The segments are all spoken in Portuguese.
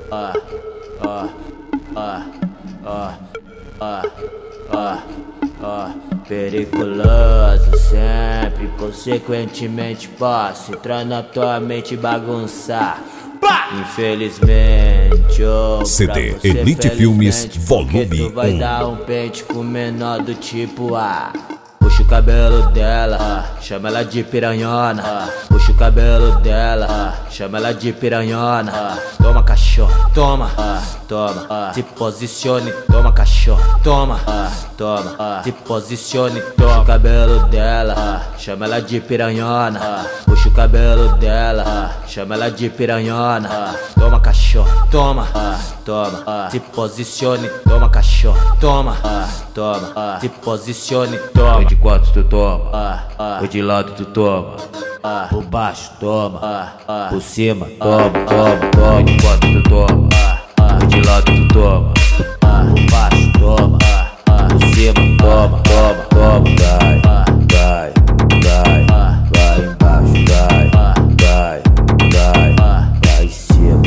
Periculoso sempre, consequentemente posso entrar na tua mente e bagunçar. Infelizmente, CD Elite Filmes Volume 1. Vai dar um pente com menor do tipo A. Puxa o cabelo dela, chama ela de piranhona. Puxa o cabelo dela, chama ela de piranhona. Toma cachorro, toma, toma. Se posicione, toma cachorro, toma, toma. Se posicione, toma. Puxa o cabelo dela, chama ela de piranhona. Puxa o cabelo dela, chama ela de piranhona. Toma cachorro, toma, toma. Se posicione, toma cachorro, toma, toma. Se posicione, toma. De quatro tu toma, foi de lado tu toma, Por baixo, toma, por cima toma, toma. De quatro tu toma, foi de lado tu toma, por baixo, toma, por cima toma, toma. Vai, vai, vai embaixo, vai em cima,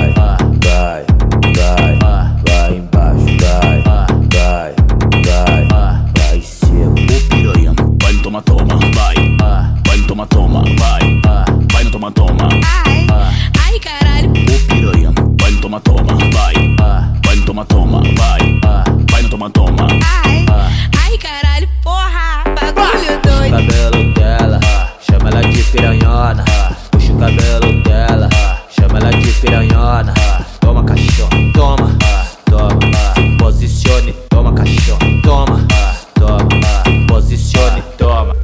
vai embaixo, vai em cima. O piranha vai no toma, vai no toma, vai no toma. Ai, caralho. O piranha vai no toma, vai no toma, vai no toma. Ai, caralho, porra, bagulho doido. Cabelo dela, chama ela de piranhona. Puxa o cabelo dela, chama ela de piranhona. Toma cachorro, toma, toma. Se posicione, toma cachorro, toma, toma. Se posicione, toma.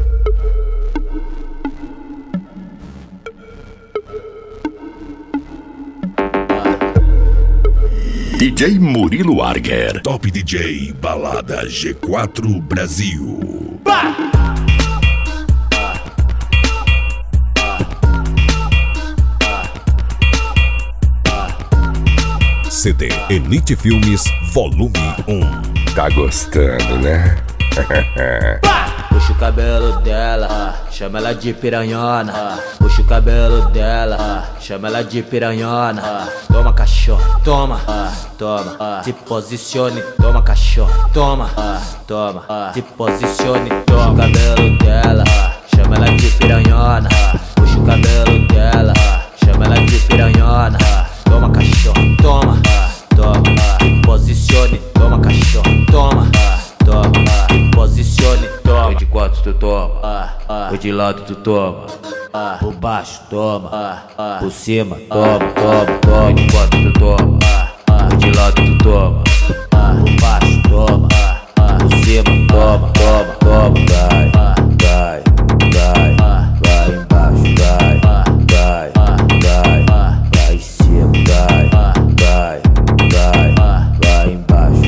DJ Murilo Arger. Top DJ Balada G4 Brasil. CD Elite Filmes Volume 1. Tá gostando, né? Puxa o cabelo dela, chama ela de piranhona. Puxa o cabelo dela, chama ela de piranhona. Toma cachorro, toma, toma. Se posicione, toma cachorro, toma, toma. Se posicione, toma. Puxa o cabelo dela, chama ela de piranhona. Puxa o cabelo dela, chama ela de piranhona. Toma cachorro, toma, toma. Se posicione, toma cachorro, toma, toma. Se posicione, toma. Foi de quatro tu toma, foi de lado tu toma, por baixo, toma, por cima toma. De quatro tu toma, foi de lado tu toma, por baixo, toma, por cima toma. Vai embaixo, vai em cima, vai embaixo,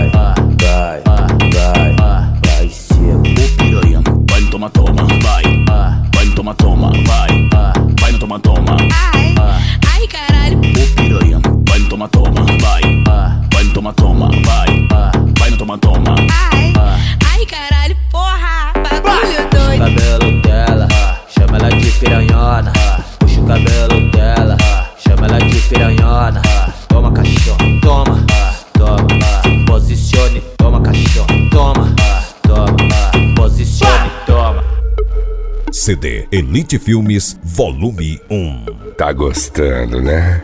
vai em cima. O piranha vai no toma, vai no toma, vai no toma. Ai, caralho. O piranha vai no toma, vai no toma, vai no toma. Ai, caralho, porra, bagulho doido. cabelo dela, chama ela de piranhona. Puxa o cabelo dela, chama ela de piranhona. Toma cachorro, toma, toma. Se posicione, toma cachorro, toma, toma. Se posicione, toma. CD Elite Filmes Volume 1. Tá gostando, né?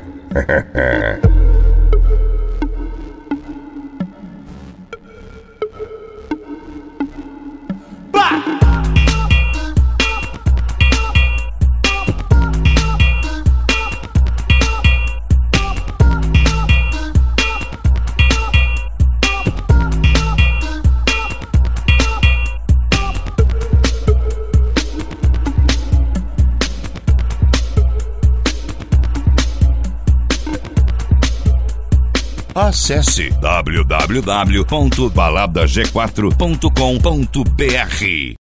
Acesse www.baladag4.com.br